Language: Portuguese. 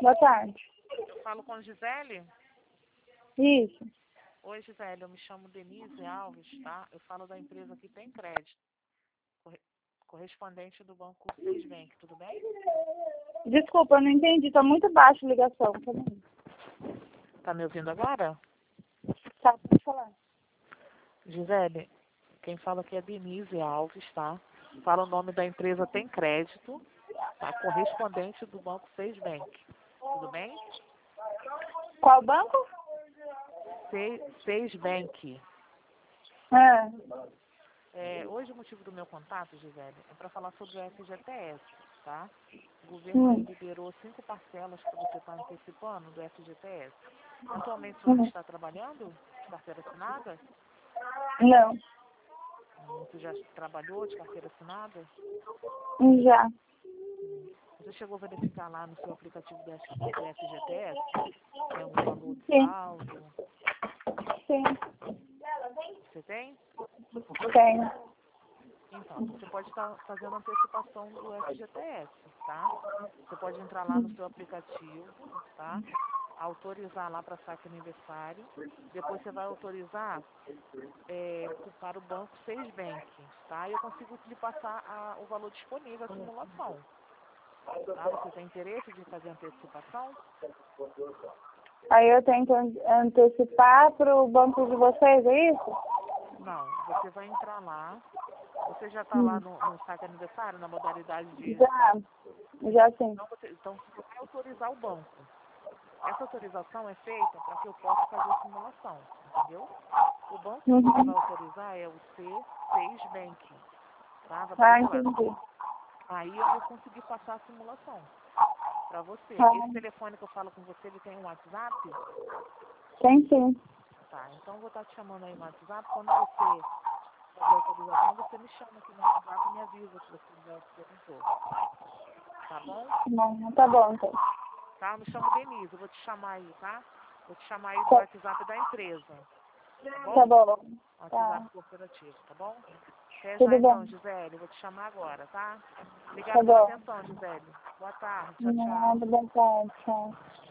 Boa tarde. Eu falo com Gisele? Isso. Oi, Gisele, eu me chamo Denise Alves, tá? Eu falo da empresa que tem crédito, correspondente do banco Seis Bank, tudo bem? Desculpa, eu não entendi. Tá muito baixa a ligação. Tá me ouvindo agora? Tá, pode falar. Gisele, quem fala aqui é Denise Alves, tá? Fala o nome da empresa Tem Crédito, tá? Correspondente do banco Seis Bank, tudo bem? Qual banco? Seis Bank. Hoje o motivo do meu contato, Gisele, é para falar sobre o FGTS, tá? O governo aí liberou 5 parcelas que você está antecipando do FGTS. Atualmente você está trabalhando de carteira assinada? Não. Você já trabalhou de carteira assinada? Já. Você chegou a verificar lá no seu aplicativo do FGTS? Tem algum valor de Sim. saldo? Sim. Você tem? Tenho. Então, você pode estar fazendo antecipação do FGTS, tá? Você pode entrar lá no seu aplicativo, tá? Autorizar lá para saque aniversário. Depois você vai autorizar para o banco Seis Bank, tá? E eu consigo lhe passar o valor disponível, a simulação. Tá? Você tem interesse de fazer antecipação? Aí eu tenho que antecipar para o banco de vocês, é isso? Não, você vai entrar lá. Você já está lá no saque aniversário, na modalidade de... Já sim. Então você vai autorizar o banco. Essa autorização é feita para que eu possa fazer a simulação, entendeu? O banco que você vai autorizar é o C6 Bank, tá? Vai aparecer lá. Entendi. Aí eu vou conseguir passar a simulação para você. Esse telefone que eu falo com você, ele tem um WhatsApp? Tem sim. Tá, então eu vou estar te chamando aí no WhatsApp. Quando você fazer a autorização, você me chama aqui no WhatsApp e me avisa que você já perguntou. Tá bom? Não, tá bom, então. Tá, eu me chamo Denise, eu vou te chamar aí, tá? Vou te chamar aí do WhatsApp da empresa. Tá bom? Tá bom. WhatsApp corporativo, tá bom? Até Tudo já bom. então, Gisele. Eu vou te chamar agora, tá? Tá Obrigada pela bom. atenção, Gisele. Boa tarde. Tchau, tchau. Nada, boa tarde. Tchau.